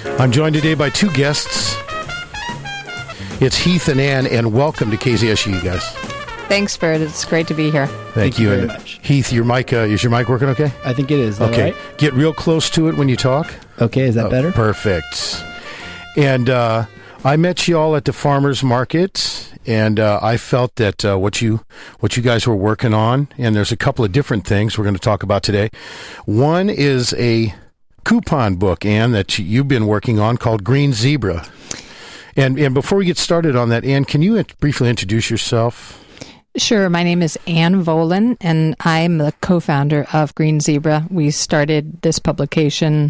I'm joined today by two guests. It's Heath and Ann, and welcome to KZSU, you guys. Thanks, Bert. It's great to be here. Thank you very and much. Heath, your mic, is your mic working okay? I think it is. Okay. Right? Get real close to it when you talk. Okay, is that better? Perfect. And I met you all at the farmers market, and I felt that what you guys were working on, and there's a couple of different things we're going to talk about today. One is a coupon book, Ann, that you've been working on called Green Zebra. And before we get started on that, Ann, can you briefly introduce yourself? Sure. My name is Ann Volan, and I'm the co-founder of Green Zebra. We started this publication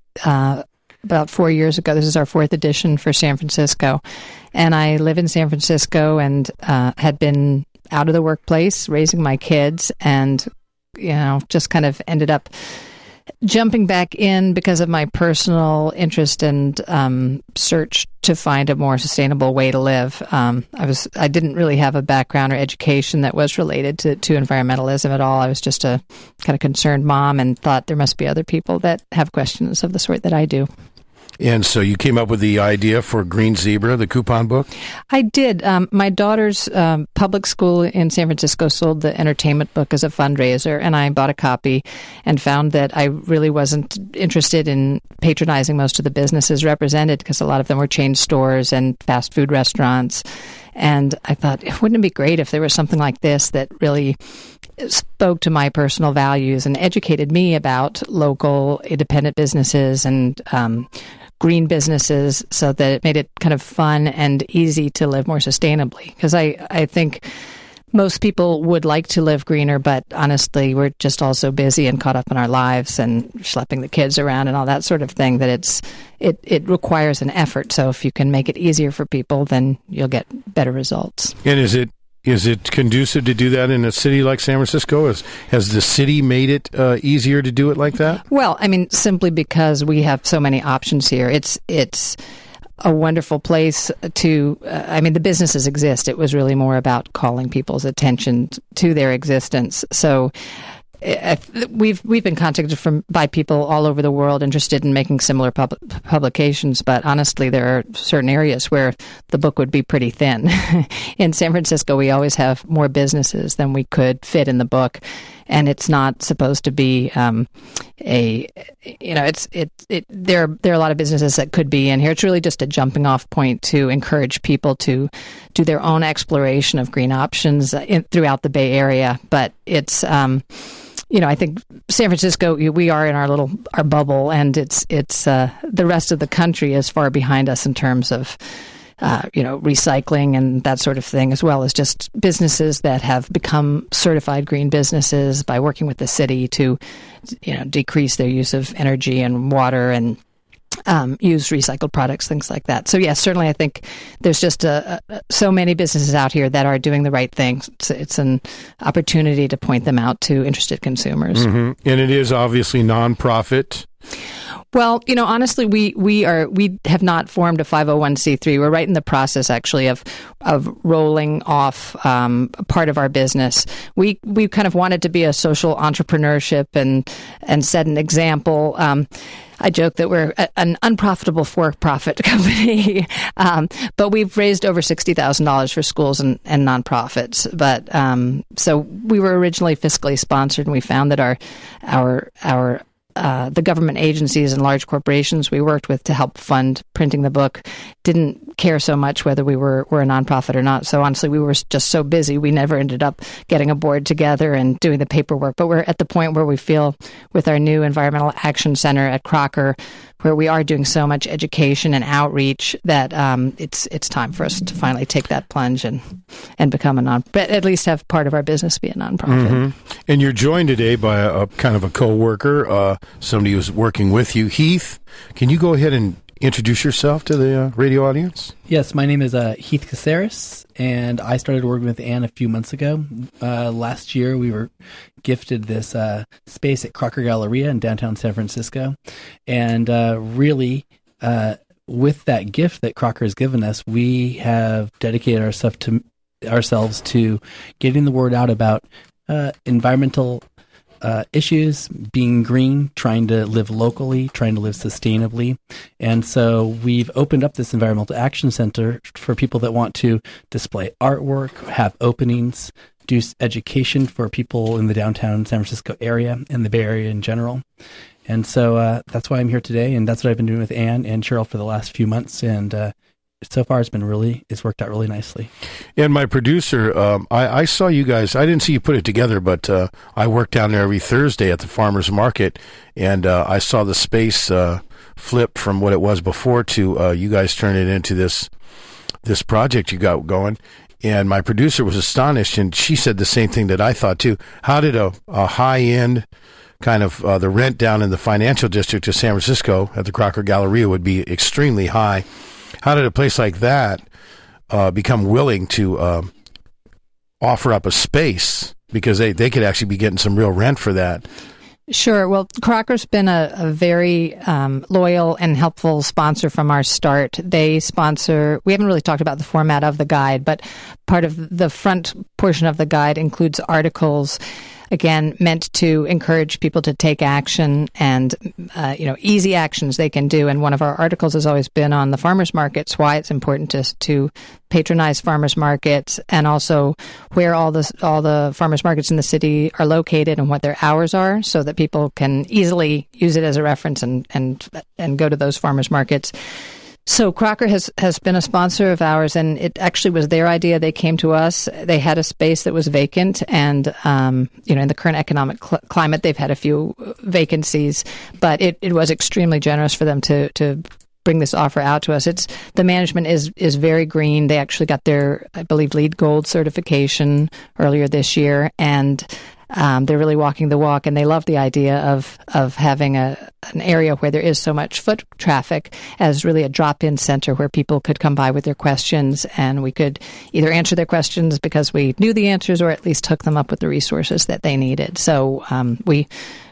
about 4 years ago. This is our fourth edition for San Francisco. And I live in San Francisco and had been out of the workplace, raising my kids, and, just kind of ended up jumping back in because of my personal interest and search to find a more sustainable way to live. I didn't really have a background or education that was related to environmentalism at all. I was just a kind of concerned mom and thought there must be other people that have questions of the sort that I do. And so you came up with the idea for Green Zebra, the coupon book? I did. My daughter's public school in San Francisco sold the entertainment book as a fundraiser, and I bought a copy and found that I really wasn't interested in patronizing most of the businesses represented because a lot of them were chain stores and fast food restaurants. And I thought, wouldn't it be great if there was something like this that really spoke to my personal values and educated me about local independent businesses and green businesses, so that it made it kind of fun and easy to live more sustainably. Because I think most people would like to live greener, but honestly, we're just all so busy and caught up in our lives and schlepping the kids around and all that sort of thing that it requires an effort. So if you can make it easier for people, then you'll get better results. And is it conducive to do that in a city like San Francisco? Has the city made it easier to do it like that? Well, I mean, simply because we have so many options here. It's a wonderful place to, the businesses exist. It was really more about calling people's attention to their existence. So we've been contacted by people all over the world interested in making similar publications, but honestly, there are certain areas where the book would be pretty thin. In San Francisco, we always have more businesses than we could fit in the book, and it's not supposed to be there are a lot of businesses that could be in here. It's really just a jumping off point to encourage people to do their own exploration of green options throughout the Bay Area, but it's I think San Francisco, we are in our bubble, and it's the rest of the country is far behind us in terms of recycling and that sort of thing, as well as just businesses that have become certified green businesses by working with the city to decrease their use of energy and water and use recycled products, things like that. So yes, certainly I think there's just so many businesses out here that are doing the right thing. It's an opportunity to point them out to interested consumers. Mm-hmm. And it is obviously nonprofit. Well, honestly, we have not formed a 501c3. We're right in the process, actually, of rolling off part of our business. We kind of wanted to be a social entrepreneurship and set an example. I joke that we're an unprofitable for-profit company, but we've raised over $60,000 for schools and nonprofits. But so we were originally fiscally sponsored, and we found that the government agencies and large corporations we worked with to help fund printing the book didn't care so much whether we were a nonprofit or not. So honestly, we were just so busy, we never ended up getting a board together and doing the paperwork. But we're at the point where we feel with our new Environmental Action Center at Crocker, where we are doing so much education and outreach, that it's time for us to finally take that plunge and become but at least have part of our business be a nonprofit. Mm-hmm. And you're joined today by a kind of a co-worker, somebody who's working with you. Heath, can you go ahead and introduce yourself to the radio audience? Yes, my name is Heath Caceres, and I started working with Ann a few months ago. Last year, we were gifted this space at Crocker Galleria in downtown San Francisco, and really, with that gift that Crocker has given us, we have dedicated ourselves to getting the word out about environmental issues, being green, trying to live locally, trying to live sustainably. And so we've opened up this Environmental Action Center for people that want to display artwork, have openings, do education for people in the downtown San Francisco area and the Bay Area in general. And so that's why I'm here today, and that's what I've been doing with Anne and Cheryl for the last few months. And so far, it's worked out really nicely. And my producer, I saw you guys. I didn't see you put it together, but I work down there every Thursday at the farmers market, and I saw the space flip from what it was before to you guys turn it into this project you got going. And my producer was astonished, and she said the same thing that I thought too. How did a high end kind of the rent down in the financial district of San Francisco at the Crocker Galleria would be extremely high? How did a place like that become willing to offer up a space, because they could actually be getting some real rent for that? Sure. Well, Crocker's been a very loyal and helpful sponsor from our start. They sponsor, we haven't really talked about the format of the guide, but part of the front portion of the guide includes articles, again, meant to encourage people to take action and, easy actions they can do. And one of our articles has always been on the farmers markets, why it's important to patronize farmers markets, and also where all the farmers markets in the city are located and what their hours are, so that people can easily use it as a reference and go to those farmers markets. So Crocker has been a sponsor of ours, and it actually was their idea. They came to us. They had a space that was vacant, and in the current economic climate, they've had a few vacancies, but it was extremely generous for them to bring this offer out to us. The management is very green. They actually got their, I believe, LEED Gold certification earlier this year, and they're really walking the walk, and they love the idea of having an area where there is so much foot traffic as really a drop-in center where people could come by with their questions, and we could either answer their questions because we knew the answers, or at least hook them up with the resources that they needed. So we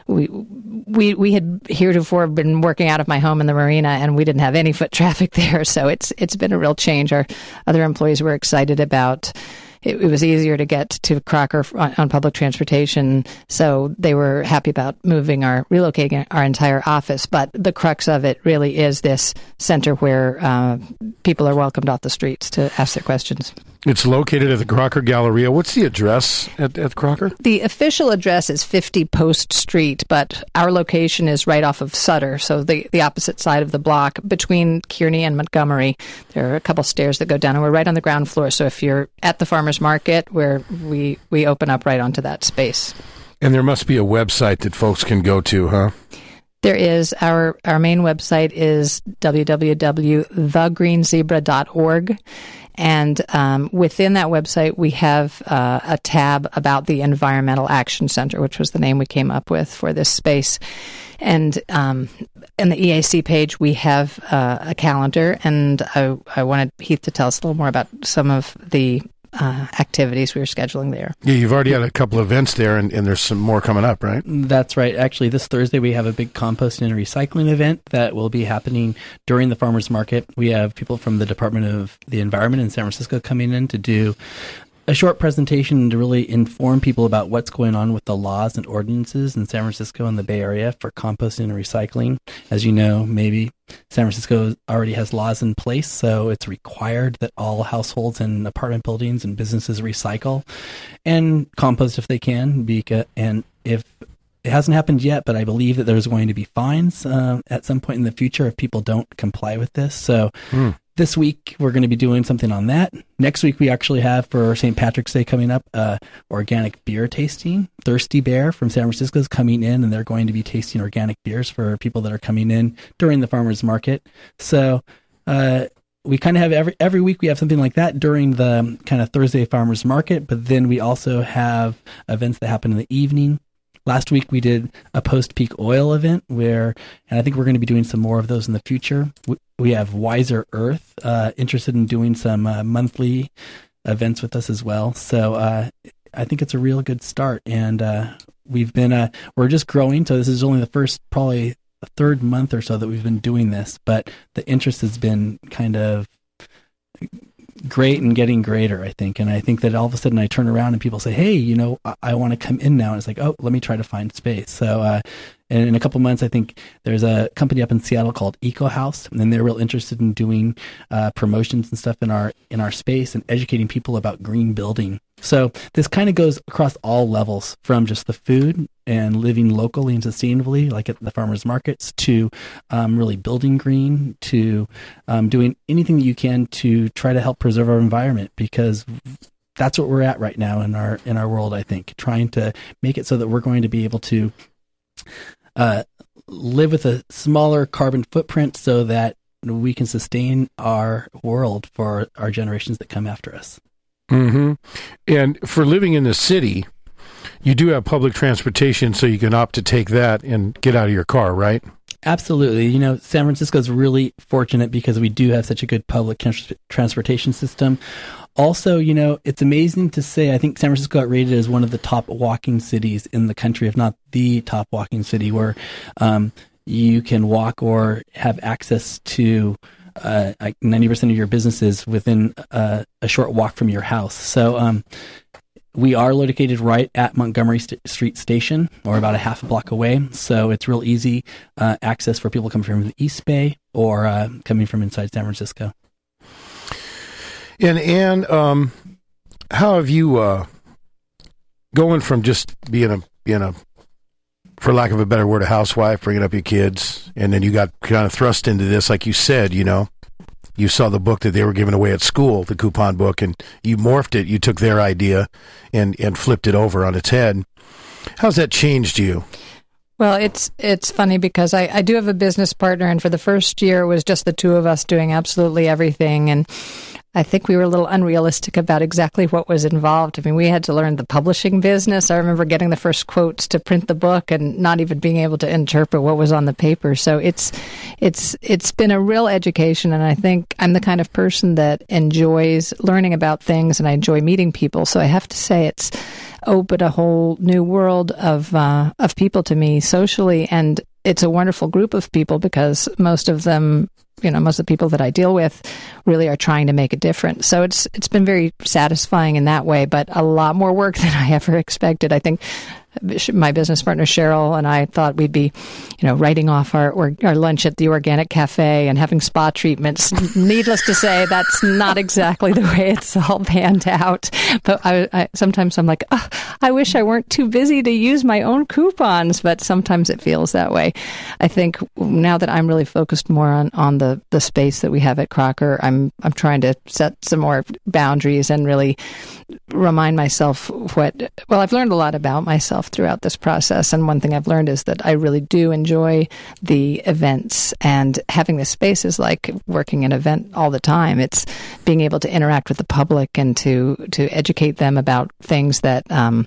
had heretofore been working out of my home in the marina, and we didn't have any foot traffic there. So it's been a real change. Our other employees were excited about it was easier to get to Crocker on public transportation, so they were happy about relocating our entire office. But the crux of it really is this center where people are welcomed off the streets to ask their questions. It's located at the Crocker Galleria. What's the address at Crocker? The official address is 50 Post Street, but our location is right off of Sutter, so the opposite side of the block between Kearny and Montgomery. There are a couple stairs that go down, and we're right on the ground floor. So if you're at the farmers market, where we open up right onto that space. And there must be a website that folks can go to, huh? There is. Our main website is www.thegreenzebra.org. And within that website, we have a tab about the Environmental Action Center, which was the name we came up with for this space. And in the EAC page, we have a calendar, and I wanted Heath to tell us a little more about some of the activities we were scheduling there. Yeah, you've already had a couple events there, and there's some more coming up, right? That's right. Actually, this Thursday we have a big composting and recycling event that will be happening during the farmers market. We have people from the Department of the Environment in San Francisco coming in to do a short presentation to really inform people about what's going on with the laws and ordinances in San Francisco and the Bay Area for composting and recycling. As you know, maybe San Francisco already has laws in place, so it's required that all households and apartment buildings and businesses recycle and compost if they can. And if it hasn't happened yet, but I believe that there's going to be fines at some point in the future if people don't comply with this. So this week, we're going to be doing something on that. Next week, we actually have, for St. Patrick's Day coming up, organic beer tasting. Thirsty Bear from San Francisco is coming in, and they're going to be tasting organic beers for people that are coming in during the farmers market. So we kind of have every week we have something like that during the kind of Thursday farmers market, but then we also have events that happen in the evening. Last week we did a post-peak oil event and I think we're going to be doing some more of those in the future. We have Wiser Earth interested in doing some monthly events with us as well. So I think it's a real good start, and we're just growing. So this is only the first, probably the third month or so that we've been doing this, but the interest has been kind of great and getting greater, I think. And I think that all of a sudden I turn around and people say, hey, I want to come in now. And it's like, oh, let me try to find space. So, and in a couple months, I think there's a company up in Seattle called Eco House, and they're real interested in doing promotions and stuff in our space and educating people about green building. So this kind of goes across all levels, from just the food and living locally and sustainably, like at the farmers markets, to really building green, to doing anything that you can to try to help preserve our environment, because that's what we're at right now in our world. I think trying to make it so that we're going to be able to live with a smaller carbon footprint so that we can sustain our world for our generations that come after us. Mm-hmm. And for living in the city, you do have public transportation, so you can opt to take that and get out of your car, right? Absolutely. San Francisco is really fortunate because we do have such a good public transportation system. Also, it's amazing to say, I think San Francisco got rated as one of the top walking cities in the country, if not the top walking city, where you can walk or have access to like 90% of your businesses within a short walk from your house. So we are located right at Montgomery Street Station, or about a half a block away. So it's real easy access for people coming from the East Bay or coming from inside San Francisco. And Ann, how have you going from just being a, for lack of a better word, a housewife, bringing up your kids, and then you got kind of thrust into this, like you said, you saw the book that they were giving away at school, the coupon book, and you morphed it. You took their idea and flipped it over on its head. How's that changed you? Well, it's funny because I do have a business partner, and for the first year it was just the two of us doing absolutely everything, and I think we were a little unrealistic about exactly what was involved. I mean, we had to learn the publishing business. I remember getting the first quotes to print the book and not even being able to interpret what was on the paper. So it's been a real education, and I think I'm the kind of person that enjoys learning about things, and I enjoy meeting people. So I have to say it's opened a whole new world of people to me socially, and it's a wonderful group of people because most of them, most of the people that I deal with really are trying to make a difference. So it's been very satisfying in that way, but a lot more work than I ever expected. I think my business partner Cheryl and I thought we'd be, writing off our lunch at the organic cafe and having spa treatments. Needless to say, that's not exactly the way it's all panned out. But I sometimes I'm like, I wish I weren't too busy to use my own coupons. But sometimes it feels that way. I think now that I'm really focused more on the space that we have at Crocker, I'm trying to set some more boundaries and really remind myself I've learned a lot about myself throughout this process, and one thing I've learned is that I really do enjoy the events, and having this space is like working an event all the time. It's being able to interact with the public and to educate them about things that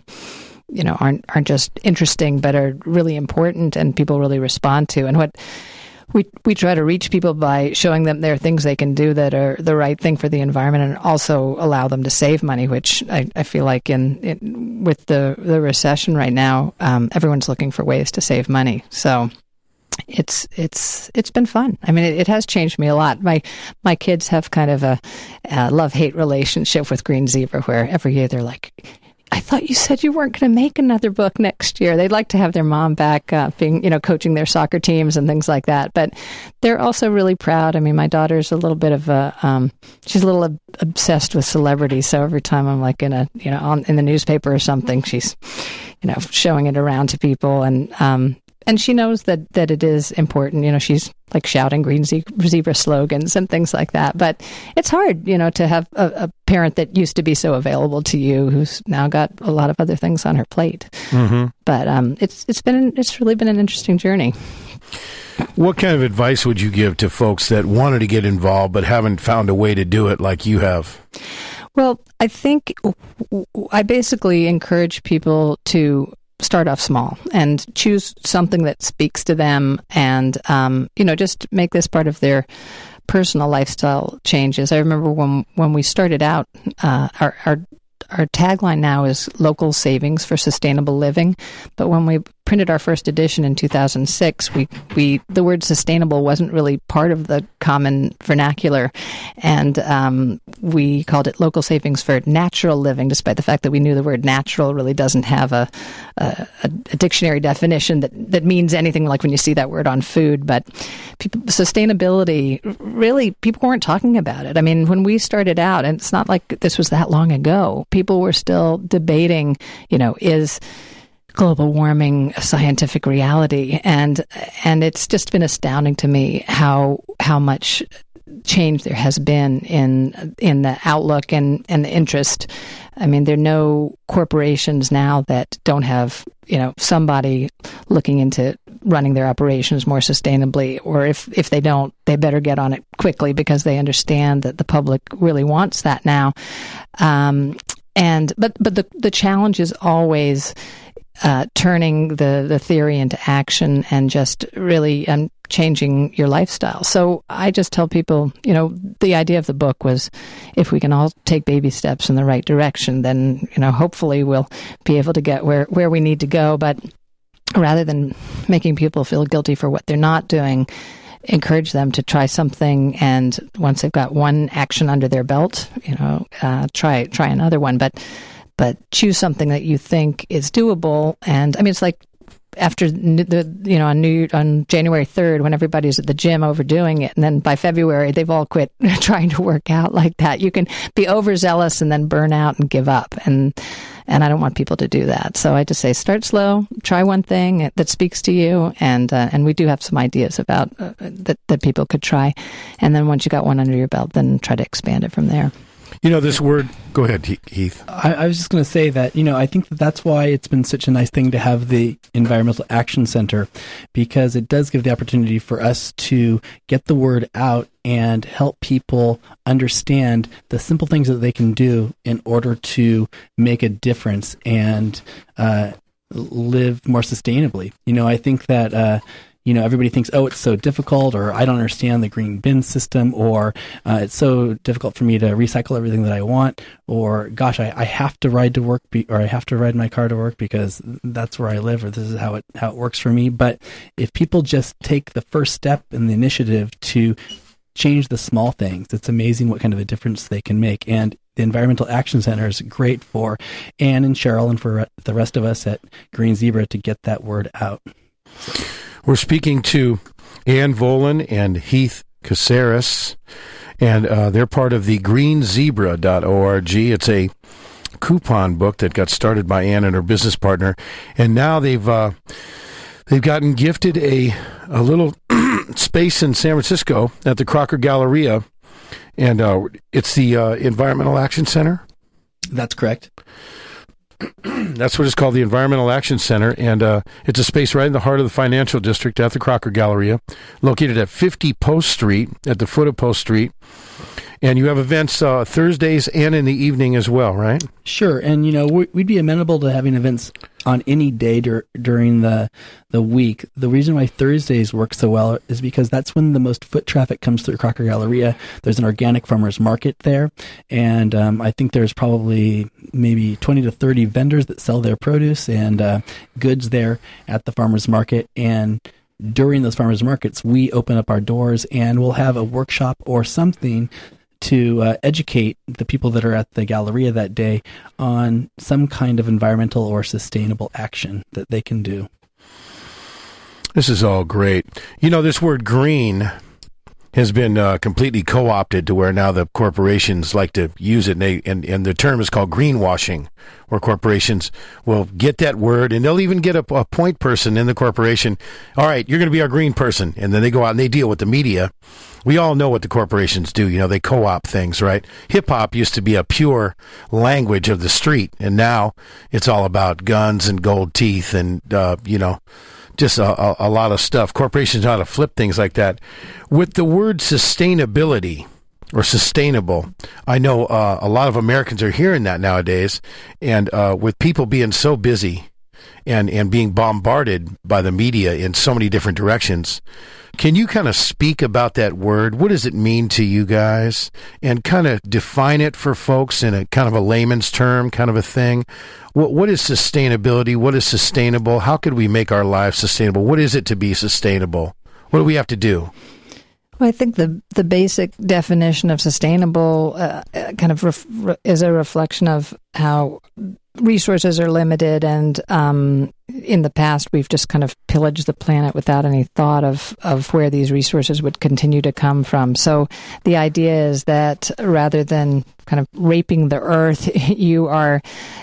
aren't just interesting but are really important and people really respond to. And what we try to reach people by showing them there are things they can do that are the right thing for the environment and also allow them to save money, which I feel like with the recession right now, everyone's looking for ways to save money. So it's been fun. I mean, it has changed me a lot. My kids have kind of a love-hate relationship with Green Zebra, where every year they're like, I thought you said you weren't going to make another book next year. They'd like to have their mom back, coaching their soccer teams and things like that. But they're also really proud. I mean, my daughter's a little bit of she's a little obsessed with celebrities. So every time I'm like in the newspaper or something, she's, showing it around to people. And she knows that it is important. She's like shouting Green Zebra slogans and things like that. But it's hard, to have a parent that used to be so available to you who's now got a lot of other things on her plate. Mm-hmm. But it's really been an interesting journey. What kind of advice would you give to folks that wanted to get involved but haven't found a way to do it like you have? Well, I think I basically encourage people to start off small and choose something that speaks to them and, just make this part of their personal lifestyle changes. I remember when we started out, our tagline now is local savings for sustainable living. But when we printed our first edition in 2006, we the word sustainable wasn't really part of the common vernacular, and we called it local savings for natural living, despite the fact that we knew the word natural really doesn't have a dictionary definition that means anything like when you see that word on food. But sustainability, really, people weren't talking about it. I mean, when we started out, and it's not like this was that long ago, people were still debating, is global warming a scientific reality? And it's just been astounding to me how much change there has been in the outlook and the interest. I mean, there are no corporations now that don't have, somebody looking into running their operations more sustainably, or if they don't, they better get on it quickly because they understand that the public really wants that now. But the challenge is always turning the theory into action and just really changing your lifestyle. So I just tell people, the idea of the book was, if we can all take baby steps in the right direction, then, hopefully we'll be able to get where we need to go. But rather than making people feel guilty for what they're not doing, encourage them to try something, and once they've got one action under their belt, try another one. But choose something that you think is doable. And I mean, it's like after on January 3rd, when everybody's at the gym overdoing it, and then by February they've all quit trying to work out like that. You can be overzealous and then burn out and give up, and I don't want people to do that. So I just say, start slow, try one thing that speaks to you, and we do have some ideas about that people could try, and then once you got one under your belt, then try to expand it from there. This word, go ahead, Heath. I was just going to say that, I think that's why it's been such a nice thing to have the Environmental Action Center, because it does give the opportunity for us to get the word out and help people understand the simple things that they can do in order to make a difference and live more sustainably. I think that everybody thinks, oh, it's so difficult, or I don't understand the green bin system, or it's so difficult for me to recycle everything that I want, or gosh, I have to ride to work, or I have to ride my car to work because that's where I live, or this is how it works for me. But if people just take the first step in the initiative to change the small things, it's amazing what kind of a difference they can make. And the Environmental Action Center is great for Anne and Cheryl and for the rest of us at Green Zebra to get that word out. We're speaking to Ann Volan and Heath Caceres, and they're part of the greenzebra.org. It's a coupon book that got started by Ann and her business partner, and now they've gotten gifted a little space in San Francisco at the Crocker Galleria, and it's the Environmental Action Center. That's correct. That's what it's called, the Environmental Action Center, and it's a space right in the heart of the financial district at the Crocker Galleria, located at 50 Post Street, at the foot of Post Street. And you have events Thursdays and in the evening as well, right? Sure, and we'd be amenable to having events on any day during the week. The reason why Thursdays work so well is because that's when the most foot traffic comes through Crocker Galleria. There's an organic farmers market there, and I think there's probably maybe 20 to 30 vendors that sell their produce and goods there at the farmers market. And during those farmers markets, we open up our doors and we'll have a workshop or something to educate the people that are at the Galleria that day on some kind of environmental or sustainable action that they can do. This is all great. This word green has been completely co-opted to where now the corporations like to use it, and the term is called greenwashing, where corporations will get that word, and they'll even get a point person in the corporation. All right, you're going to be our green person, and then they go out and they deal with the media. We all know what the corporations do. They co-opt things, right? Hip-hop used to be a pure language of the street, and now it's all about guns and gold teeth and, just a lot of stuff. Corporations know how to flip things like that. With the word sustainability or sustainable, I know a lot of Americans are hearing that nowadays, and with people being so busy and being bombarded by the media in so many different directions. Can you kind of speak about that word? What does it mean to you guys? And kind of define it for folks in a kind of a layman's term kind of a thing. What is sustainability? What is sustainable? How could we make our lives sustainable? What is it to be sustainable? What do we have to do? Well, I think the basic definition of sustainable kind of is a reflection of how resources are limited, and in the past we've just kind of pillaged the planet without any thought of where these resources would continue to come from. So the idea is that rather than kind of raping the earth, you are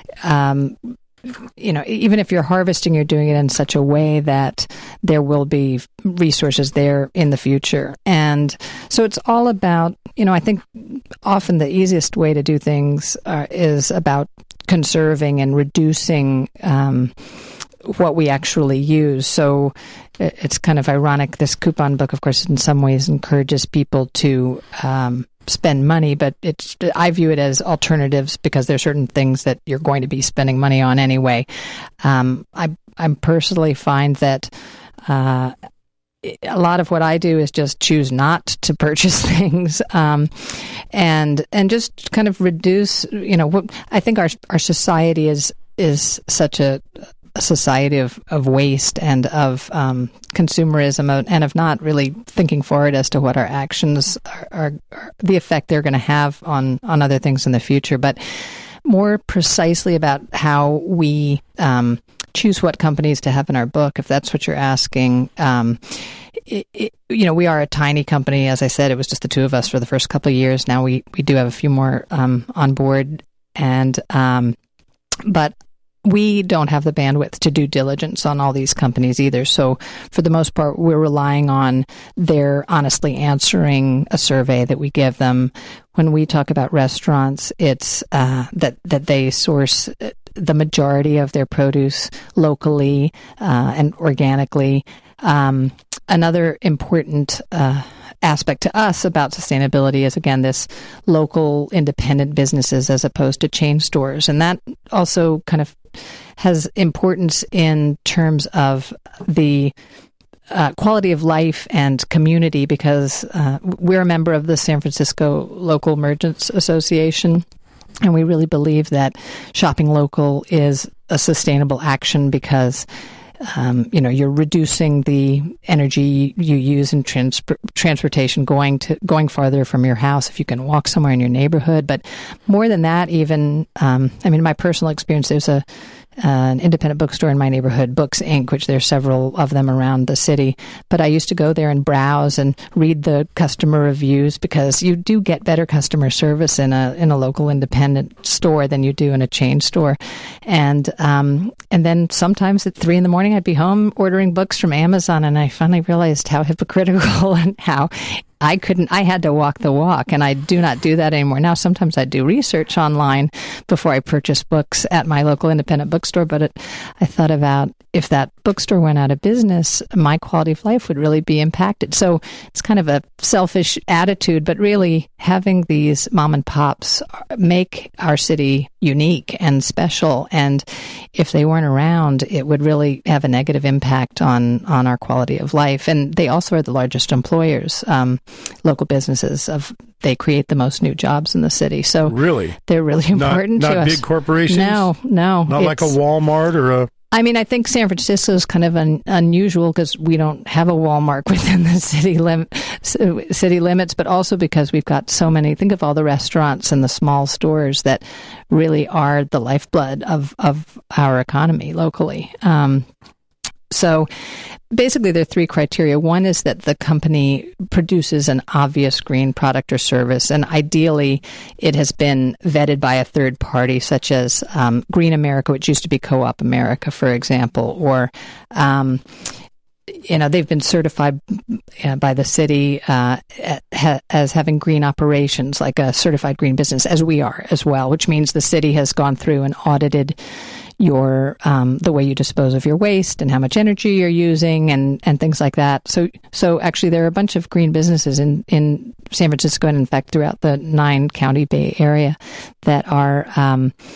even if you're harvesting, you're doing it in such a way that there will be resources there in the future. And so it's all about, I think often the easiest way to do things is about conserving and reducing what we actually use. So it's kind of ironic. This coupon book, of course, in some ways encourages people to spend money, but I view it as alternatives because there are certain things that you're going to be spending money on anyway. I personally find that a lot of what I do is just choose not to purchase things, and just kind of reduce. I think our society is such a society of waste and of consumerism, and of not really thinking forward as to what our actions are the effect they're going to have on other things in the future, but more precisely about how we choose what companies to have in our book, if that's what you're asking. We are a tiny company. As I said, it was just the two of us for the first couple of years. Now we do have a few more on board, and but we don't have the bandwidth to do diligence on all these companies either. So for the most part, we're relying on their honestly answering a survey that we give them. When we talk about restaurants, it's that they source the majority of their produce locally and organically. Another important aspect to us about sustainability is, again, this local independent businesses as opposed to chain stores. And that also kind of has importance in terms of the quality of life and community, because we're a member of the San Francisco Local Merchants Association. And we really believe that shopping local is a sustainable action because you're reducing the energy you use in transportation going farther from your house if you can walk somewhere in your neighborhood. But more than that, even, my personal experience, there's an independent bookstore in my neighborhood, Books Inc., which there's several of them around the city. But I used to go there and browse and read the customer reviews, because you do get better customer service in a local independent store than you do in a chain store. And then sometimes at 3 a.m, I'd be home ordering books from Amazon, and I finally realized how hypocritical and how I had to walk the walk, and I do not do that anymore. Now, sometimes I do research online before I purchase books at my local independent bookstore, but I thought about, if that bookstore went out of business, my quality of life would really be impacted. So it's kind of a selfish attitude, but really having these mom and pops make our city unique and special. And if they weren't around, it would really have a negative impact on our quality of life. And they also are the largest employers, local businesses. They create the most new jobs in the city. So really, they're really important to us. Not big corporations? No. Not like a Walmart or a... I think San Francisco is kind of unusual because we don't have a Walmart within the city limits, but also because we've got so many. Think of all the restaurants and the small stores that really are the lifeblood of our economy locally. So basically, there are 3 criteria. One is that the company produces an obvious green product or service, and ideally it has been vetted by a third party, such as Green America, which used to be Co-op America, for example, or they've been certified by the city as having green operations, like a certified green business, as we are as well, which means the city has gone through and audited your the way you dispose of your waste and how much energy you're using and things like that. So actually there are a bunch of green businesses in San Francisco, and in fact throughout the 9-county Bay Area, that are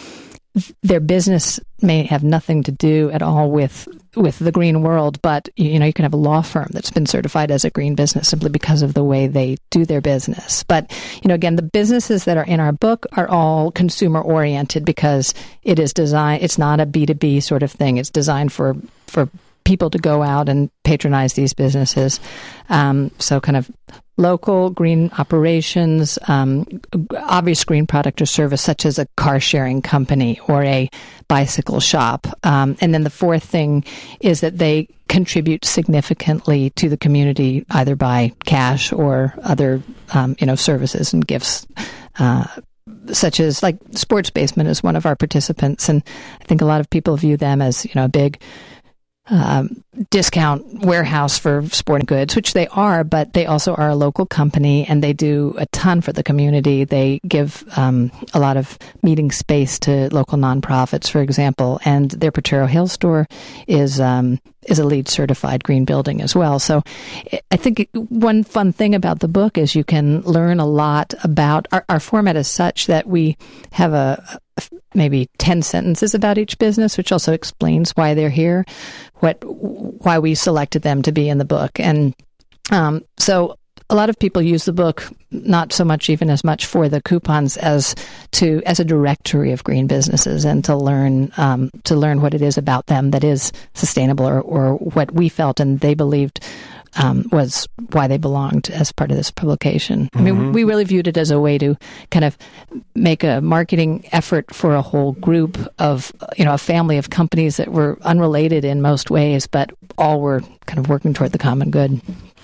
their business may have nothing to do at all with the green world, but you can have a law firm that's been certified as a green business simply because of the way they do their business. But again, the businesses that are in our book are all consumer oriented because it is designed. It's not a B2B sort of thing. It's designed for people to go out and patronize these businesses. So kind of local green operations, obvious green product or service, such as a car sharing company or a bicycle shop. And then the fourth thing is that they contribute significantly to the community, either by cash or other, services and gifts. Such as like Sports Basement is one of our participants. And I think a lot of people view them as, a big discount warehouse for sporting goods, which they are, but they also are a local company and they do a ton for the community. They give a lot of meeting space to local nonprofits, for example, and their Potrero Hill store is a LEED certified green building as well. So I think one fun thing about the book is you can learn a lot about our format is such that we have maybe 10 sentences about each business, which also explains why they're here, why we selected them to be in the book. And so a lot of people use the book not so much even as much for the coupons as a directory of green businesses and to learn what it is about them that is sustainable or what we felt and they believed was why they belonged as part of this publication. Mm-hmm. I mean, we really viewed it as a way to kind of make a marketing effort for a whole group of, a family of companies that were unrelated in most ways, but all were kind of working toward the common good.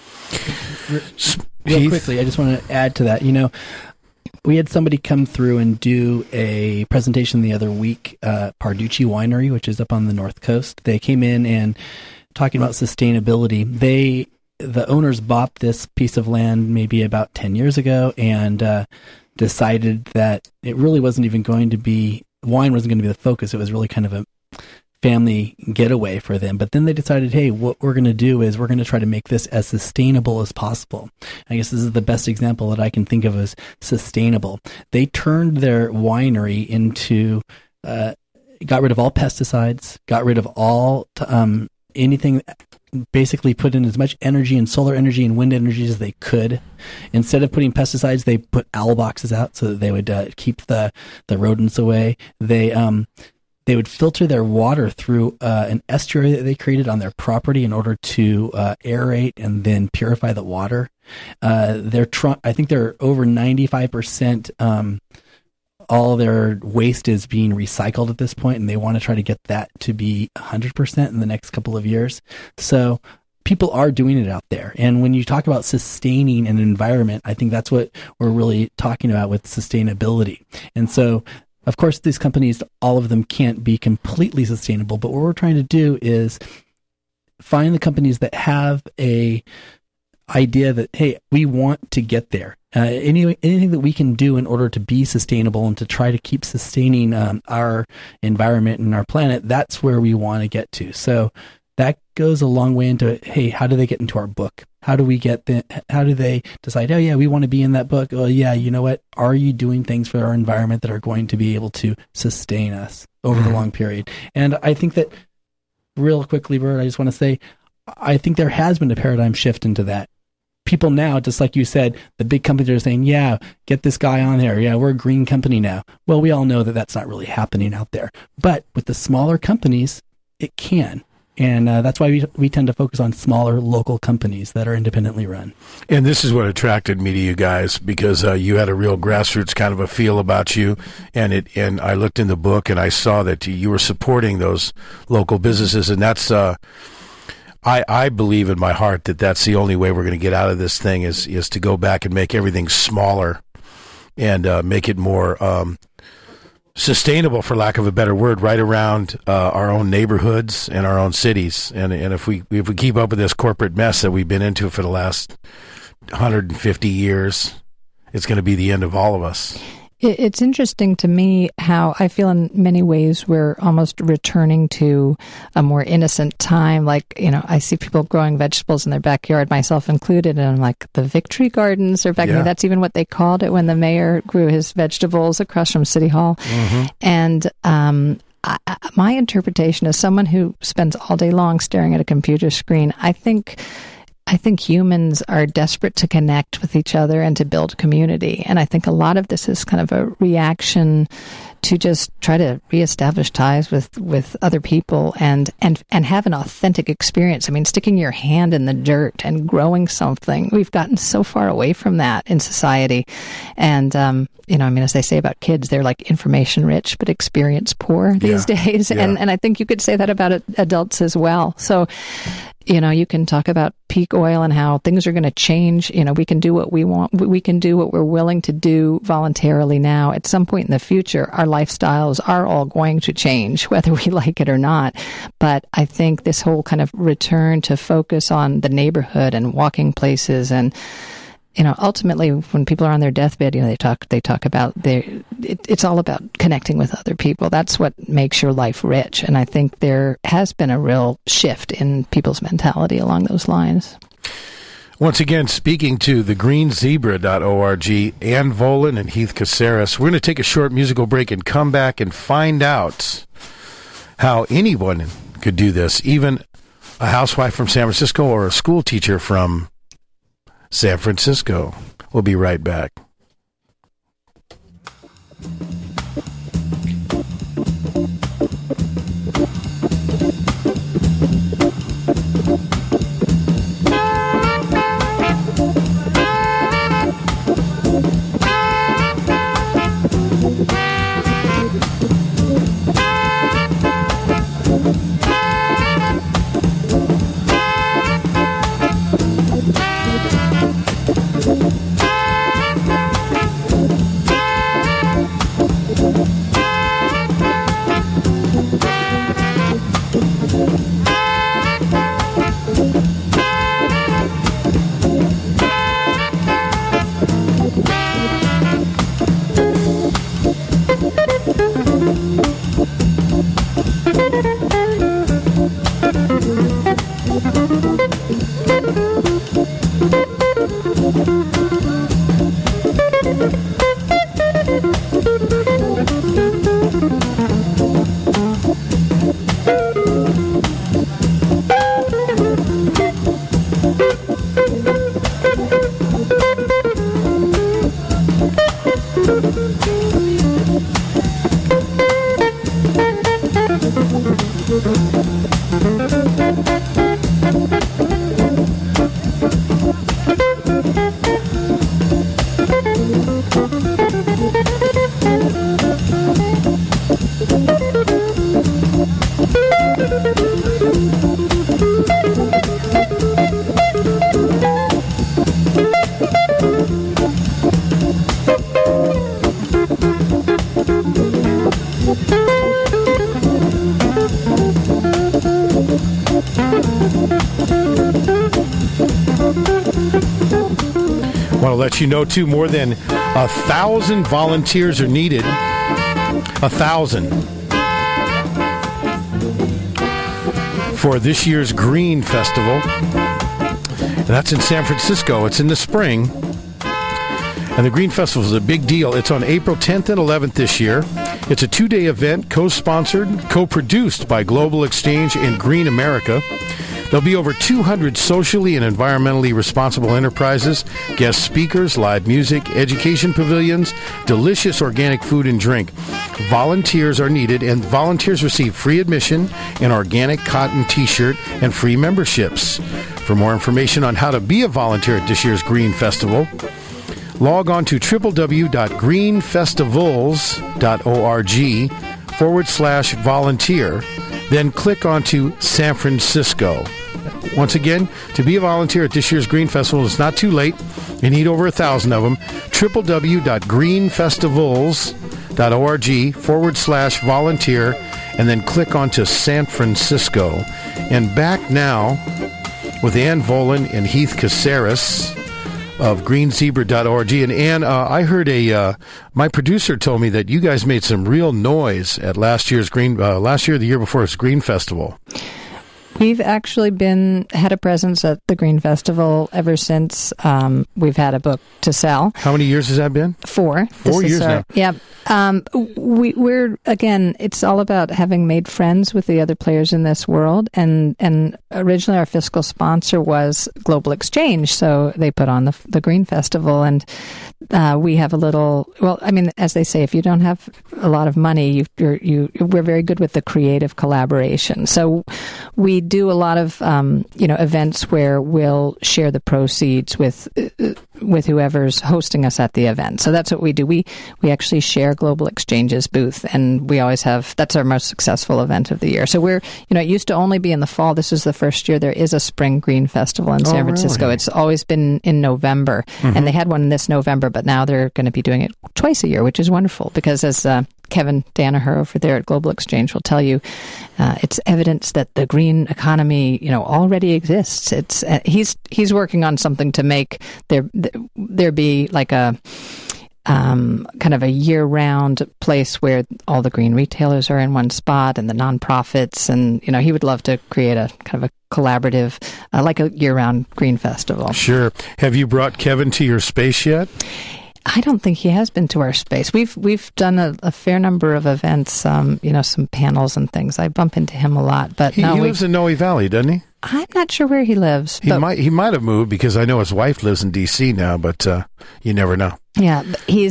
Real quickly, I just want to add to that. We had somebody come through and do a presentation the other week, Parducci Winery, which is up on the North Coast. They came in and talking about sustainability. The owners bought this piece of land maybe about 10 years ago and decided that it really wasn't even going to be, wine wasn't going to be the focus. It was really kind of a family getaway for them. But then they decided, hey, what we're going to do is we're going to try to make this as sustainable as possible. I guess this is the best example that I can think of as sustainable. They turned their winery into, got rid of all pesticides, got rid of all anything, basically put in as much energy and solar energy and wind energy as they could. Instead of putting pesticides, they put owl boxes out so that they would keep the rodents away. They would filter their water through an estuary that they created on their property in order to aerate and then purify the water. I think they're over 95%. All their waste is being recycled at this point, and they want to try to get that to be 100% in the next couple of years. So people are doing it out there. And when you talk about sustaining an environment, I think that's what we're really talking about with sustainability. And so, of course, these companies, all of them can't be completely sustainable, but what we're trying to do is find the companies that have a idea that, hey, we want to get there. Anything that we can do in order to be sustainable and to try to keep sustaining our environment and our planet, that's where we want to get to. So that goes a long way into, hey, how do they get into our book? How do they decide, oh yeah, we want to be in that book? Oh yeah, you know what? Are you doing things for our environment that are going to be able to sustain us over the long period? And I think that, real quickly, Bert, I just want to say, I think there has been a paradigm shift into that. People now, just like you said, the big companies are saying, yeah, get this guy on there. Yeah, we're a green company now. Well, we all know that that's not really happening out there. But with the smaller companies, it can. And that's why we tend to focus on smaller local companies that are independently run. And this is what attracted me to you guys, because you had a real grassroots kind of a feel about you. And I looked in the book and I saw that you were supporting those local businesses. And that's, I believe in my heart that that's the only way we're going to get out of this thing is to go back and make everything smaller and make it more sustainable, for lack of a better word, right around our own neighborhoods and our own cities. And if we keep up with this corporate mess that we've been into for the last 150 years, it's going to be the end of all of us. It's interesting to me how I feel in many ways we're almost returning to a more innocent time. Like, I see people growing vegetables in their backyard, myself included, and I'm like, the Victory Gardens are back. Yeah. That's even what they called it when the mayor grew his vegetables across from City Hall. Mm-hmm. And my interpretation as someone who spends all day long staring at a computer screen, I think humans are desperate to connect with each other and to build community. And I think a lot of this is kind of a reaction to just try to reestablish ties with other people and have an authentic experience. I mean, sticking your hand in the dirt and growing something. We've gotten so far away from that in society. And, as they say about kids, they're like information rich, but experience poor these days. Yeah. And I think you could say that about adults as well. So, you can talk about peak oil and how things are going to change. We can do what we want. We can do what we're willing to do voluntarily now. At some point in the future, our lifestyles are all going to change, whether we like it or not. But I think this whole kind of return to focus on the neighborhood and walking places and, ultimately when people are on their deathbed, they talk about it's all about connecting with other people. That's what makes your life rich. And I think there has been a real shift in people's mentality along those lines. Once again, speaking to thegreenzebra.org, Ann Volan and Heath Caceres. We're going to take a short musical break and come back and find out how anyone could do this, even a housewife from San Francisco or a school teacher from San Francisco. We'll be right back. Let you know, too, more than 1,000 volunteers are needed. 1,000 for this year's Green Festival. And that's in San Francisco. It's in the spring. And the Green Festival is a big deal. It's on April 10th and 11th this year. It's a 2-day event, co-sponsored, co-produced by Global Exchange and Green America. There'll be over 200 socially and environmentally responsible enterprises, guest speakers, live music, education pavilions, delicious organic food and drink. Volunteers are needed, and volunteers receive free admission, an organic cotton t-shirt, and free memberships. For more information on how to be a volunteer at this year's Green Festival, log on to www.greenfestivals.org/volunteer, then click onto San Francisco. Once again, to be a volunteer at this year's Green Festival, it's not too late. You need over 1,000 of them. www.greenfestivals.org/volunteer, and then click onto San Francisco. And back now with Ann Volan and Heath Caceres of greenzebra.org. And Ann, I heard my producer told me that you guys made some real noise at last year, the year before's Green Festival. We've actually had a presence at the Green Festival ever since we've had a book to sell. How many years has that been? 4. 4 years now. Yeah. We're again, it's all about having made friends with the other players in this world. And originally our fiscal sponsor was Global Exchange, so they put on the Green Festival. And we have a little, well, I mean, as they say, if you don't have a lot of money, we're very good with the creative collaboration. So we do a lot of events where we'll share the proceeds with whoever's hosting us at the event. So that's what we do. We actually share Global Exchange's booth, and we always have. That's our most successful event of the year. So it used to only be in the fall. This is the first year there is a Spring Green Festival in San Francisco. Really? It's always been in November, and they had one this November, but now they're going to be doing it twice a year, which is wonderful because as Kevin Danaher over there at Global Exchange will tell you, it's evidence that the green economy, already exists. It's he's working on something to make there be like a kind of a year-round place where all the green retailers are in one spot and the nonprofits, and he would love to create a kind of a collaborative, like a year-round green festival. Sure. Have you brought Kevin to your space yet? I don't think he has been to our space. We've done a fair number of events, some panels and things. I bump into him a lot, but he lives in Noe Valley, doesn't he? I'm not sure where he lives. He might have moved because I know his wife lives in D.C. now, but you never know. Yeah, he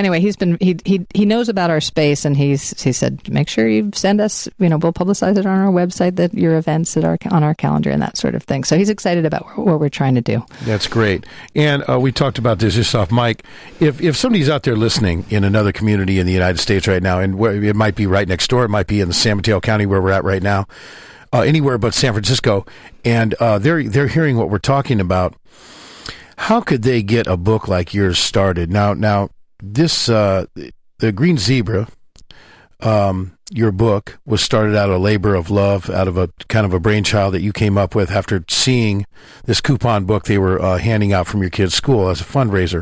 knows about our space, and he said, make sure you send us, we'll publicize it on our website, that your events on our calendar and that sort of thing. So he's excited about what we're trying to do. That's great. And we talked about this just off mic. If somebody's out there listening in another community in the United States right now, and it might be right next door, it might be in the San Mateo County where we're at right now, anywhere but San Francisco, and they're hearing what we're talking about, how could they get a book like yours started? Now this the Green Zebra, your book was started out of a labor of love, out of a kind of a brainchild that you came up with after seeing this coupon book they were handing out from your kids' school as a fundraiser.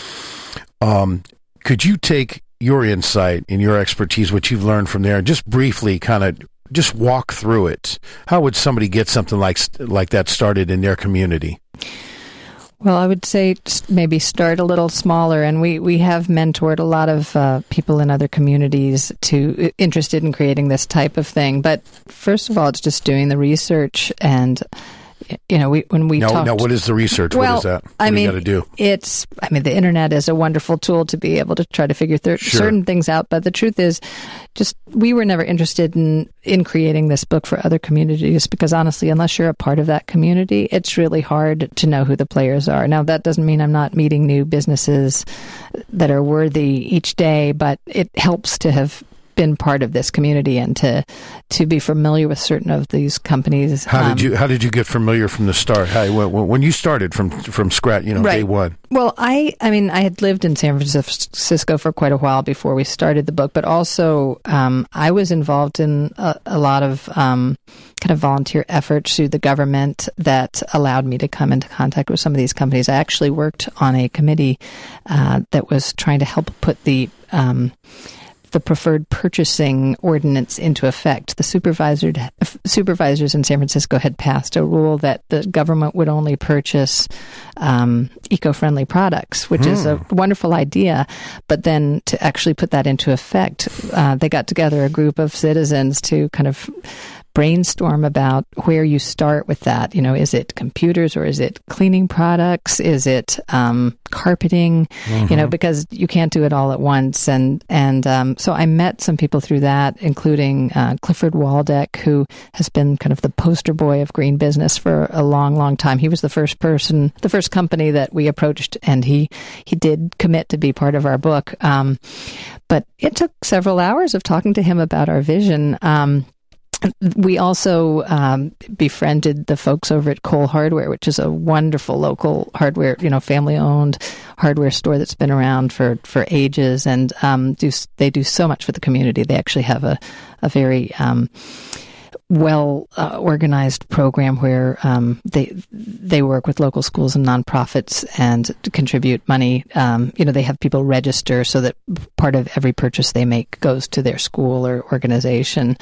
Could you take your insight and your expertise, what you've learned from there, and just briefly kind of just walk through it? How would somebody get something like that started in their community? Well, I would say maybe start a little smaller, and we have mentored a lot of people in other communities interested in creating this type of thing. But first of all, it's just doing the research, and when we talked. Now, what is the research? What is that? What do you got to do? The internet is a wonderful tool to be able to try to figure certain things out. But the truth is, we were never interested in creating this book for other communities because honestly, unless you're a part of that community, it's really hard to know who the players are. Now, that doesn't mean I'm not meeting new businesses that are worthy each day, but it helps to have been part of this community and to be familiar with certain of these companies. How did you get familiar from the start? When you started from scratch, right. Day one? Well, I had lived in San Francisco for quite a while before we started the book, but also I was involved in a lot of kind of volunteer efforts through the government that allowed me to come into contact with some of these companies. I actually worked on a committee that was trying to help put the preferred purchasing ordinance into effect. The supervisors in San Francisco had passed a rule that the government would only purchase eco-friendly products, which is a wonderful idea. But then to actually put that into effect, they got together a group of citizens to kind of brainstorm about where you start with that. Is it computers or is it cleaning products? Is it carpeting? Because you can't do it all at once. And so I met some people through that, including Clifford Waldeck, who has been kind of the poster boy of green business for a long, long time. He was the first company that we approached, and he did commit to be part of our book. But it took several hours of talking to him about our vision. We also befriended the folks over at Cole Hardware, which is a wonderful local hardware, family-owned hardware store that's been around for ages, and they do so much for the community. They actually have a very well organized program where they work with local schools and nonprofits and contribute money. They have people register so that part of every purchase they make goes to their school or organization.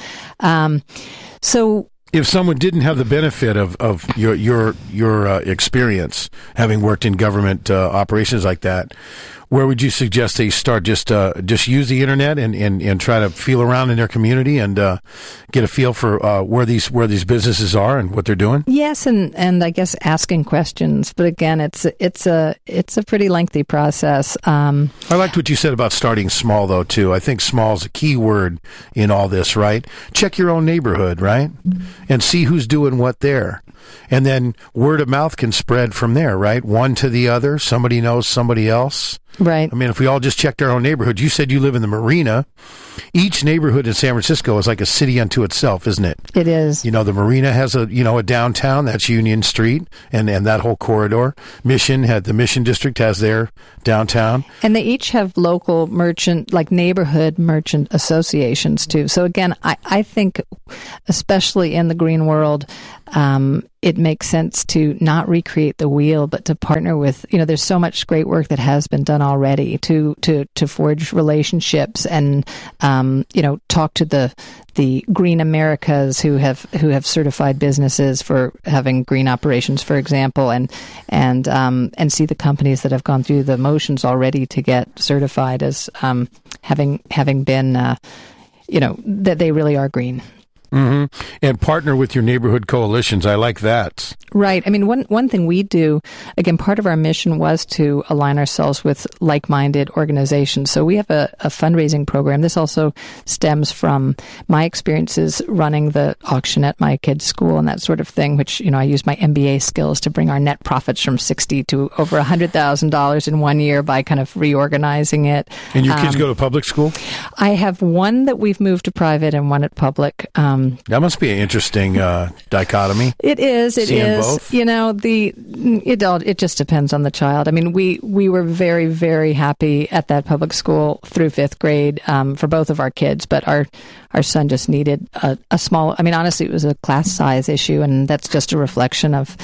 So if someone didn't have the benefit of your experience, having worked in government operations like that, where would you suggest they start? Just use the internet and try to feel around in their community and get a feel for where these businesses are and what they're doing? Yes, and I guess asking questions. But again, it's a pretty lengthy process. I liked what you said about starting small, though, too. I think small is a key word in all this, right? Check your own neighborhood, right? And see who's doing what there. And then word of mouth can spread from there, right? One to the other. Somebody knows somebody else. Right. I mean, if we all just checked our own neighborhood, you said you live in the Marina. Each neighborhood in San Francisco is like a city unto itself, isn't it? It is. The Marina has a downtown, that's Union Street, and that whole corridor. The Mission District has their downtown. And they each have local neighborhood merchant associations too. So again, I think, especially in the green world, it makes sense to not recreate the wheel, but to partner with, there's so much great work that has been done already to forge relationships and, talk to the Green Americas who have certified businesses for having green operations, for example, and see the companies that have gone through the motions already to get certified as, having been, that they really are green. Mm-hmm. And partner with your neighborhood coalitions. I like that. Right. I mean, one thing we do, again, part of our mission was to align ourselves with like-minded organizations. So we have a fundraising program. This also stems from my experiences running the auction at my kids' school and that sort of thing, which, I used my MBA skills to bring our net profits from $60,000 to over $100,000 in 1 year by kind of reorganizing it. And your kids go to public school? I have one that we've moved to private and one at public. That must be an interesting dichotomy. It is. It Seeing is. both. It just depends on the child. I mean, we were very, very happy at that public school through fifth grade for both of our kids, but our son just needed a small. I mean, honestly, it was a class size issue, and that's just a reflection of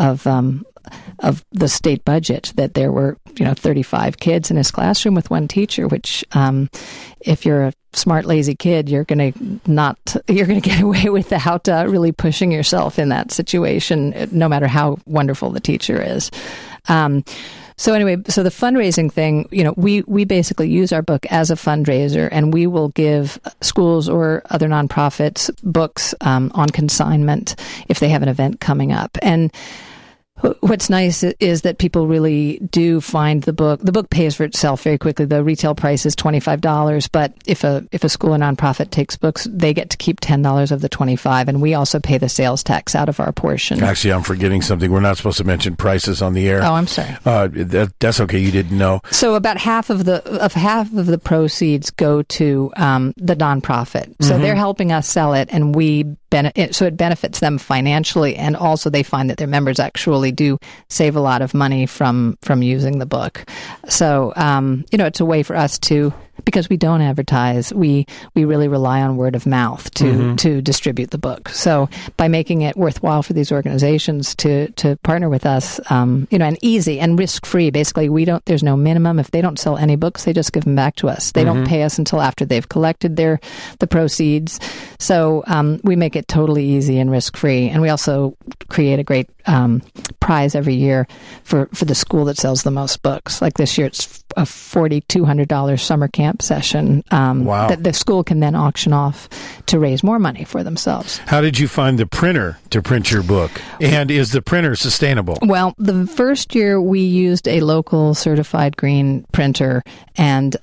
the state budget, that there were 35 kids in his classroom with one teacher, which if you're a smart, lazy kid, you're going to get away without really pushing yourself in that situation, no matter how wonderful the teacher is. So anyway, so the fundraising thing, we basically use our book as a fundraiser, and we will give schools or other nonprofits books on consignment if they have an event coming up. And what's nice is that people really do find the book. The book pays for itself very quickly. The retail price is $25, but if a school or nonprofit takes books, they get to keep $10 of the $25, and we also pay the sales tax out of our portion. Actually, I'm forgetting something. We're not supposed to mention prices on the air. Oh, I'm sorry. That's okay. You didn't know. So about half of the proceeds go to the nonprofit. So they're helping us sell it, and so it benefits them financially, and also they find that their members actually do save a lot of money from using the book. So it's a way for us to, because we don't advertise, we really rely on word of mouth to distribute the book. So by making it worthwhile for these organizations to partner with us, and easy and risk-free, basically there's no minimum. If they don't sell any books, they just give them back to us. They don't pay us until after they've collected the proceeds. So we make it totally easy and risk-free. And we also create a great prize every year for the school that sells the most books. Like this year, it's a $4,200 summer camp session that the school can then auction off to raise more money for themselves. How did you find the printer to print your book? And is the printer sustainable? Well, the first year we used a local certified green printer, and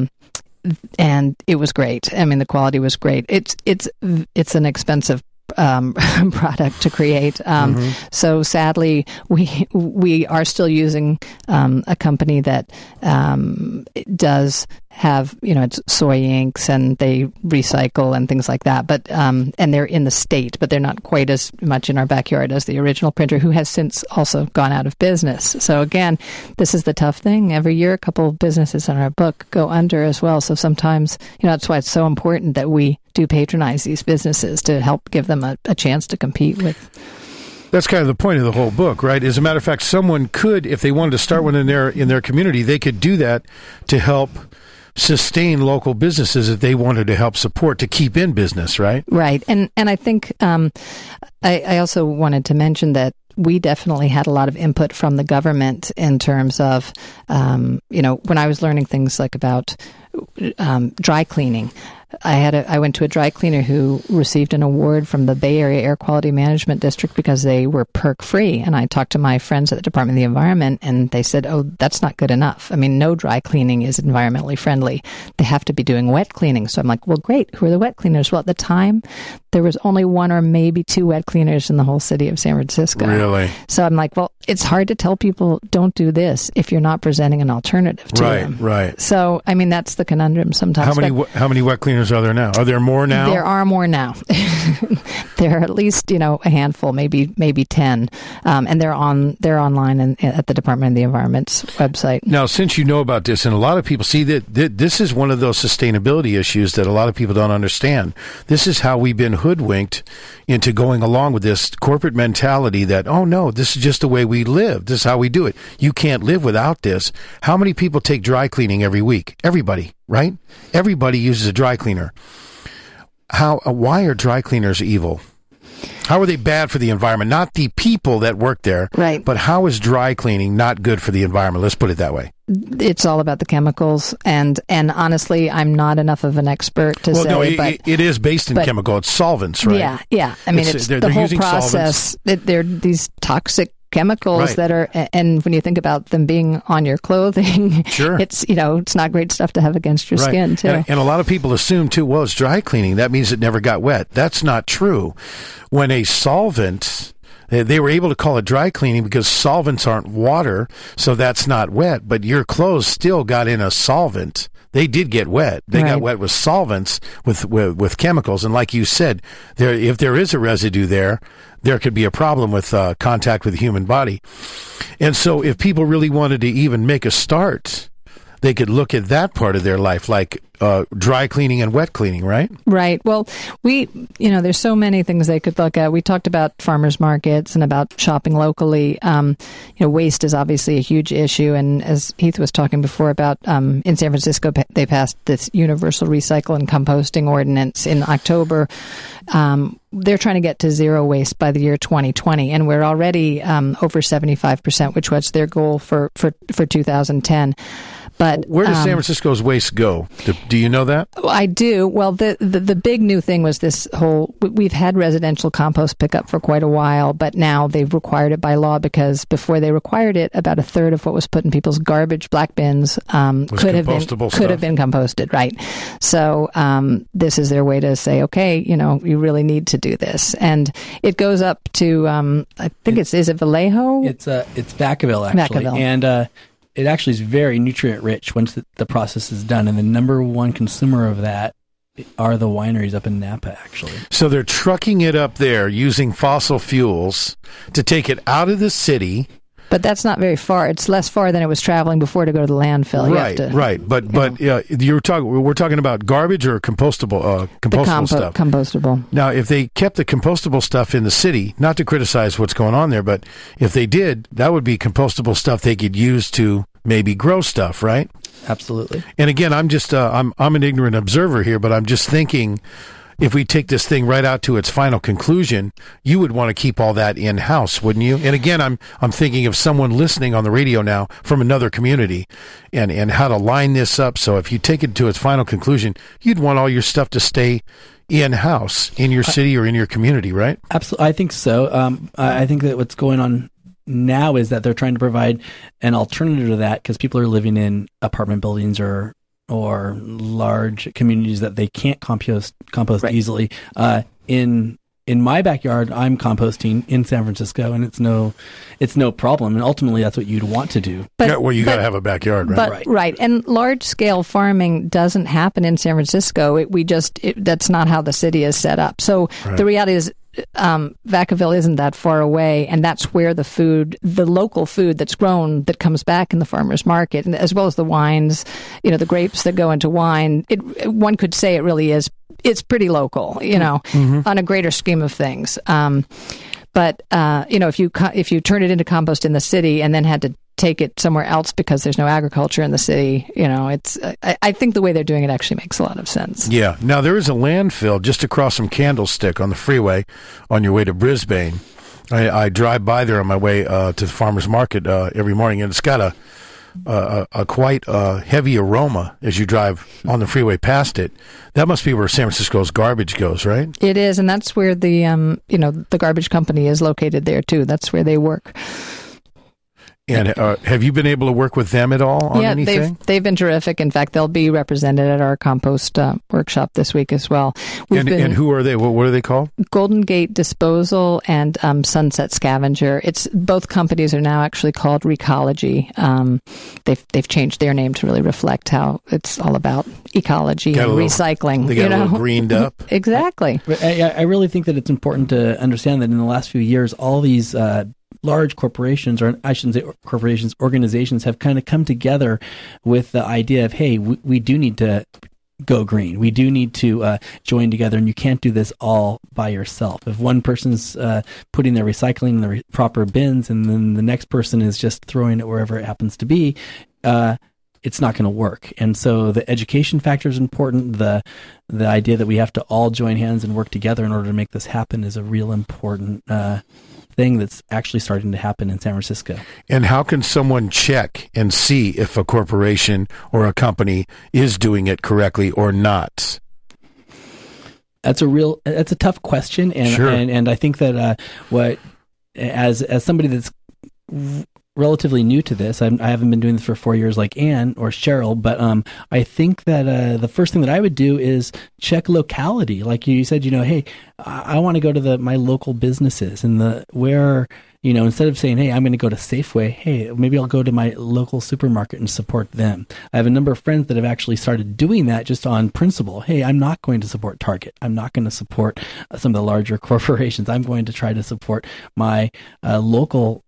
it was great. I mean, the quality was great. It's an expensive product to create. So sadly, we are still using a company that does have, it's soy inks and they recycle and things like that. But and they're in the state, but they're not quite as much in our backyard as the original printer, who has since also gone out of business. So again, this is the tough thing. Every year, a couple of businesses in our book go under as well. So sometimes, that's why it's so important that we do patronize these businesses to help give them a chance to compete with. That's kind of the point of the whole book, right? As a matter of fact, someone could, if they wanted to start one in their community, they could do that to help sustain local businesses that they wanted to help support to keep in business, right? Right. And I think I also wanted to mention that we definitely had a lot of input from the government in terms of, when I was learning things like about dry cleaning. I went to a dry cleaner who received an award from the Bay Area Air Quality Management District because they were PERC free. And I talked to my friends at the Department of the Environment, and they said, "Oh, that's not good enough. I mean, no dry cleaning is environmentally friendly. They have to be doing wet cleaning." So I'm like, "Well, great. Who are the wet cleaners?" Well, at the time, there was only one or maybe two wet cleaners in the whole city of San Francisco. Really? So I'm like, well, it's hard to tell people don't do this if you're not presenting an alternative to them. Right. So, I mean, that's the conundrum sometimes. How many wet cleaners are there now? Are there more now? There are more now. There are at least, a handful, maybe 10. And they're online at the Department of the Environment's website. Now, since you know about this, and a lot of people see that this is one of those sustainability issues that a lot of people don't understand. This is how we've been hoodwinked into going along with this corporate mentality that, oh no, this is just the way we live. This is how we do it. You can't live without this. How many people take dry cleaning every week? Everybody, right? Everybody uses a dry cleaner. Why are dry cleaners evil? How are they bad for the environment? Not the people that work there, right? But how is dry cleaning not good for the environment? Let's put it that way. It's all about the chemicals, and honestly, I'm not enough of an expert to say. But it is based in chemical. It's solvents, right? Yeah. I mean, it's the whole process. They're these toxic chemicals that are, and when you think about them being on your clothing, sure, it's it's not great stuff to have against your skin too. And a lot of people assume too, well, it's dry cleaning, that means it never got wet. That's not true. When a solvent, they were able to call it dry cleaning because solvents aren't water, so that's not wet, but your clothes still got in a solvent. They did get wet. They got wet with solvents, with chemicals. And like you said, if there is a residue there could be a problem with contact with the human body. And so if people really wanted to even make a start, they could look at that part of their life, like dry cleaning and wet cleaning, right? Right. Well, there's so many things they could look at. We talked about farmers markets and about shopping locally. Waste is obviously a huge issue. And as Heath was talking before about, in San Francisco, they passed this universal recycle and composting ordinance in October. They're trying to get to zero waste by the year 2020, and we're already over 75%, which was their goal for 2010. But where does San Francisco's waste go? Do you know that? I do. Well, the big new thing was this whole, we've had residential compost pickup for quite a while, but now they've required it by law because before they required it, about a third of what was put in people's garbage black bins could have been composted, right? So this is their way to say, okay, you really need to do this. And it goes up to, I think is it Vallejo? It's Vacaville, actually. Vacaville. And it actually is very nutrient rich once the process is done. And the number one consumer of that are the wineries up in Napa, actually. So they're trucking it up there using fossil fuels to take it out of the city. But that's not very far. It's less far than it was traveling before to go to the landfill. Right. But we're talking about garbage or compostable stuff. Compostable. Now, if they kept the compostable stuff in the city, not to criticize what's going on there, but if they did, that would be compostable stuff they could use to maybe grow stuff, right? Absolutely. And again, I'm just I'm an ignorant observer here, but I'm just thinking, if we take this thing right out to its final conclusion, you would want to keep all that in-house, wouldn't you? And again, I'm thinking of someone listening on the radio now from another community and how to line this up. So if you take it to its final conclusion, you'd want all your stuff to stay in-house in your city or in your community, right? Absolutely. I think so. I think that what's going on now is that they're trying to provide an alternative to that because people are living in apartment buildings or large communities that they can't compost easily in in my backyard, I'm composting in San Francisco, and it's no problem. And ultimately, that's what you'd want to do. Well, you got to have a backyard, right? Right. And large scale farming doesn't happen in San Francisco. That's not how the city is set up. So the reality is, Vacaville isn't that far away, and that's where the local food that's grown, that comes back in the farmer's market, and as well as the wines, the grapes that go into wine. One could say it really is. It's pretty local, on a greater scheme of things. But if you turn it into compost in the city and then had to take it somewhere else because there's no agriculture in the city, I think the way they're doing it actually makes a lot of sense. Yeah. Now, there is a landfill just across from Candlestick on the freeway on your way to Brisbane. I drive by there on my way to the farmer's market every morning, and it's got a quite heavy aroma as you drive on the freeway past it. That must be where San Francisco's garbage goes, right? It is, and that's where the the garbage company is located there too. That's where they work. And have you been able to work with them at all on anything? Yeah, they've been terrific. In fact, they'll be represented at our compost workshop this week as well. And who are they? What are they called? Golden Gate Disposal and Sunset Scavenger. Both companies are now actually called Recology. They've changed their name to really reflect how it's all about ecology and recycling. They got a little greened up. Exactly. I really think that it's important to understand that in the last few years, all these large corporations, or I shouldn't say corporations, organizations have kind of come together with the idea of, hey, we do need to go green. We do need to join together, and you can't do this all by yourself. If one person's putting their recycling in the proper bins, and then the next person is just throwing it wherever it happens to be, it's not going to work. And so the education factor is important. The idea that we have to all join hands and work together in order to make this happen is a real important thing that's actually starting to happen in San Francisco. And how can someone check and see if a corporation or a company is doing it correctly or not? That's a tough question, and sure. and I think that as somebody that's relatively new to this, I haven't been doing this for 4 years like Anne or Cheryl, but I think that the first thing that I would do is check locality. Like you said, hey, I want to go to my local businesses, and instead of saying, hey, I'm going to go to Safeway, hey, maybe I'll go to my local supermarket and support them. I have a number of friends that have actually started doing that just on principle. Hey, I'm not going to support Target. I'm not going to support some of the larger corporations. I'm going to try to support my local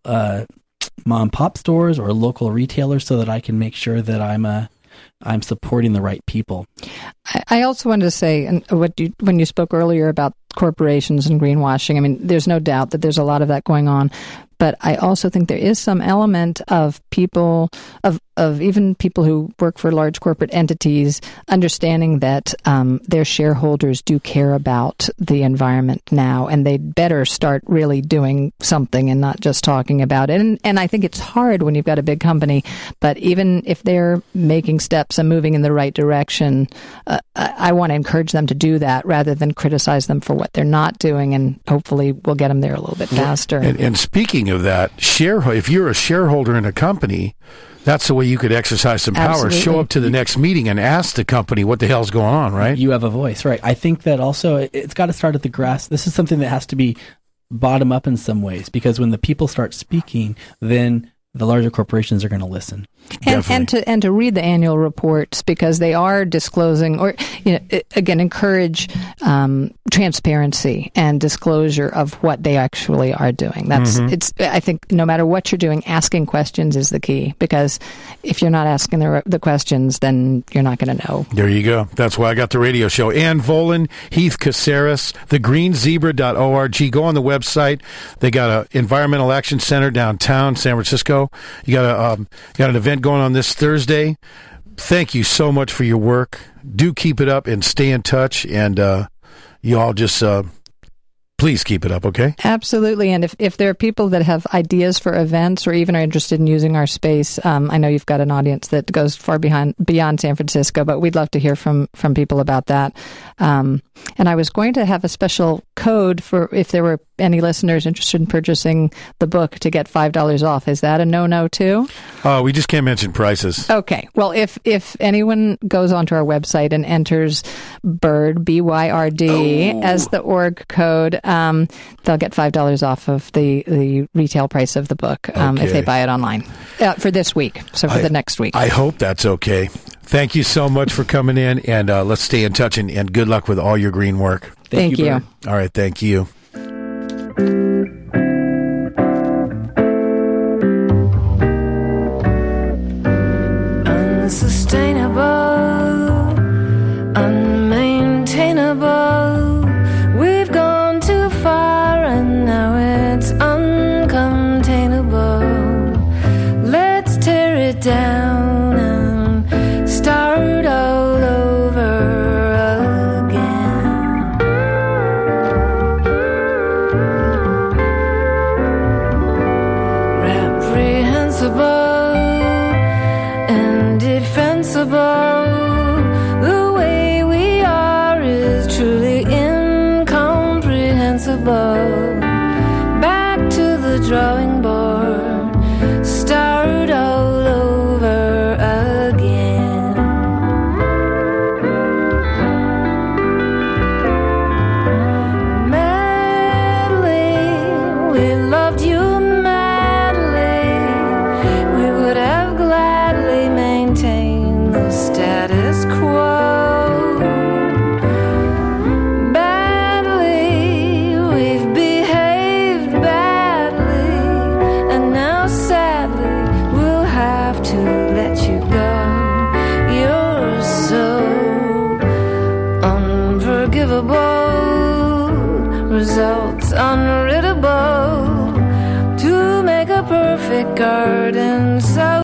mom and pop stores or local retailers so that I can make sure that I'm supporting the right people. I also wanted to say, and when you spoke earlier about corporations and greenwashing, I mean, there's no doubt that there's a lot of that going on. But I also think there is some element of people, of even people who work for large corporate entities, understanding that their shareholders do care about the environment now, and they'd better start really doing something and not just talking about it. And I think it's hard when you've got a big company, but even if they're making steps and moving in the right direction, I want to encourage them to do that rather than criticize them for what they're not doing, and hopefully we'll get them there a little bit faster. And speaking of that, if you're a shareholder in a company, that's the way you could exercise some power. Absolutely. Show up to the next meeting and ask the company what the hell's going on, right? You have a voice, right? I think that also it's got to start at the grass. This is something that has to be bottom up in some ways, because when the people start speaking, then the larger corporations are going to listen. And to read the annual reports, because they are disclosing, or again, encourage transparency and disclosure of what they actually are doing. It's. I think no matter what you're doing, asking questions is the key, because if you're not asking the questions, then you're not going to know. There you go. That's why I got the radio show. Ann Volan, Heath Caceres, thegreenzebra.org. Go on the website. They got an Environmental Action Center downtown San Francisco. You got an event going on this Thursday. Thank you so much for your work. Do keep it up and stay in touch, and you all just please keep it up, okay? Absolutely. And if there are people that have ideas for events or even are interested in using our space, I know you've got an audience that goes far beyond San Francisco, but we'd love to hear from people about that. And I was going to have a special code for if there were any listeners interested in purchasing the book to get $5 off. Is that a no-no too? We just can't mention prices. Okay. Well, if anyone goes onto our website and enters BYRD, BYRD as the org code, they'll get $5 off of the retail price of the book if they buy it online for this week. So for the next week. I hope that's okay. Thank you so much for coming in, and let's stay in touch, and good luck with all your green work. Thank you. All right, thank you. Unsustainable, unmaintainable. We've gone too far and now it's uncontainable. Let's tear it down and start all over again. Reprehensible, the way we are is truly incomprehensible. Back to the drawing board, start all over again. Madly, we loved you madly. We would have gladly maintained the status quo. Badly, we've behaved badly, and now sadly we'll have to let you go. You're so unforgivable, results unreadable. To make a perfect garden so